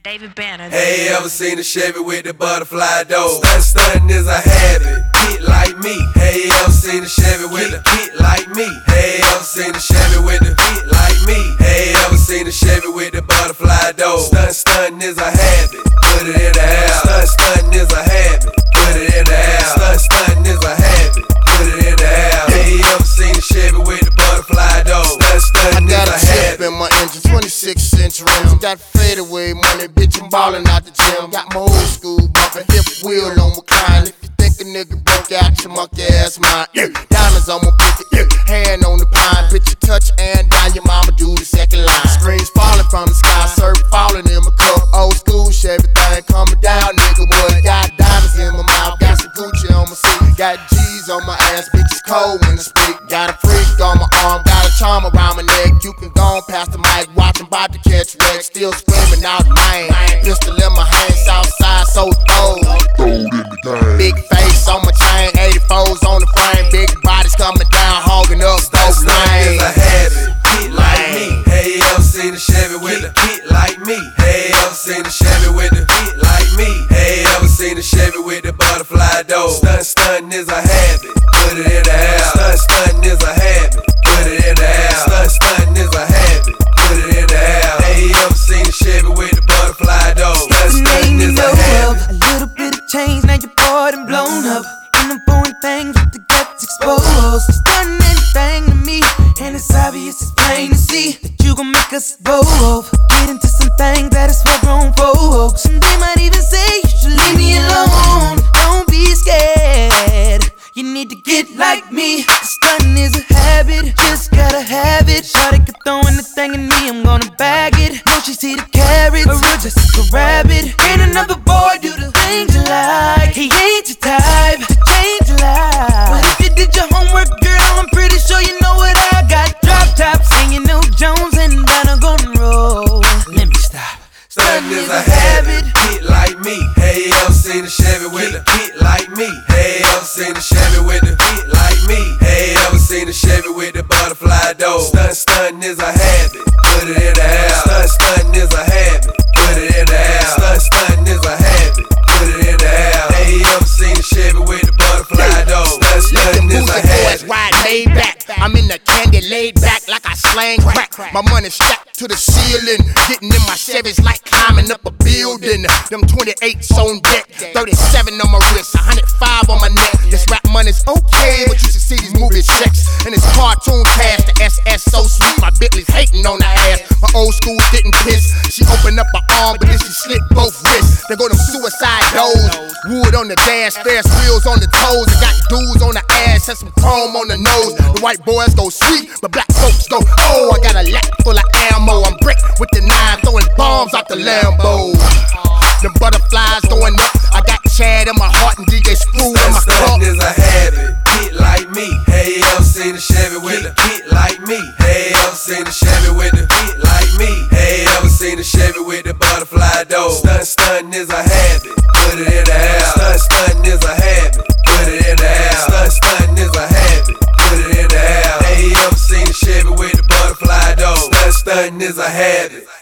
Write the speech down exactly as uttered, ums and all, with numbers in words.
David Banner. Hey, ever seen a Chevy with the butterfly door? Stunt stunting is a habit, kid like me. Hey, ever seen a Chevy with a kid like me? Hey, ever seen a Chevy with a kid like me? Hey, ever seen a Chevy with the butterfly door? Stunt stunting is a habit, put it in the air. Stunt stunting is a habit, put it in the air. Stunt stunting is a habit, put it in the air. Hey, ever seen a Chevy with the butterfly door? Stunt stunting is a habit. In my engine, twenty-six inch rims. Got fadeaway money, bitch, I'm ballin' out the gym. Got my old school bumpin', hip wheel on recline. If you think a nigga broke out, your monkey ass mine. Yeah. Diamonds on my pinky, yeah. Hand on the pine. Bitch, you touch and down, your mama do the second line. Screens falling from the sky, surf falling in my cup. Old school, Chevy thing coming down, nigga. What? Got diamonds in my mouth, got some Gucci on my seat. Got G's on my ass, bitch, it's cold when I speak. Got a freak on my arm, got a charm around my neck. You can go on past the mic, watch 'em bout to catch wreck. Still screaming out mine. Pistol in my hand, south side so cold. Big face on my chain, eighty-fours on the frame. Big bodies coming down, hogging up both lanes. Is a habit, kid like me. Hey, ever seen a Chevy with a kid like me? Hey, ever seen a Chevy with a kid like me? Hey, ever seen a Chevy with the butterfly door? Stunt stunting is a habit, put it in the air. Stunt stunting is a habit, put it in the air. Stunt stunting is a habit, put it in the air. Hey, ever seen a Chevy with the butterfly door? Stunt stunting is a habit. A little bit of change, now you're bored and blown up. And I'm doing things with the guts exposed. Stunning anything to me, and it's obvious, it's plain to see that you gon' make us both get into some things that is for grown folks. And they might even say you should leave me alone. Don't be scared, you need to get like me. Stunning is a habit, just gotta have it. Shawty could throw anything in me, I'm gonna bag it. No, she see the carrots, a real just a rabbit. Ain't another boy do the things you like. He ain't your type to change your life. But if you did your homework, girl, I'm pretty sure you know what I got. Drop top, singing New Jones and down a golden road. Let me stop. Stunting is a habit, kid like me. Hey, ever seen a Chevy with a kid like me? Hey, ever seen a Chevy with a kid like me? Hey, ever seen a Chevy with the butterfly door? Stunt stunting is a habit, put it in the air. Stunt stunting is a habit, put it in the air. Stunt stunting is a habit, put it in the air. Hey, ever seen a Chevy with the butterfly door? Stunt stunting is a habit. Ride laid back, I'm in the candy laid back like I slang crack. My money strapped to the ceiling, getting in my Chevys like climbing up a building. Them twenty-eights on deck, thirty-seven on my wrist, one hundred five on my neck. This rap money's okay, but you should see these movie checks and this cartoon cash. The S S so sweet, my Bentley's hating on her ass. My old school didn't piss. She opened up her arm, but then she slit both wrists. They go them suicide doors, wood on the dash, Ferris wheels on the toes. I got dudes on the ass and some chrome on the nose. The white boys go sweet, but black folks go, oh, I got a lap full of ammo. I'm brick with the nine, throwing bombs out the Lambo. The butterflies going up, I got Chad in my heart and D J Screw in my cup. Stunting is a habit, kid like me. Hey, ever seen a Chevy with a kid like me? Hey, ever seen a Chevy with a kid like me? Hey, ever seen a Chevy with the butterfly door? Stunt stunting is a habit, put it in the air. Stunt stunting is a habit, put it in the air. Stunt stunting is a habit, put it in the air. Hey, ever seen a Chevy with the butterfly door? Stunt stunting is a habit.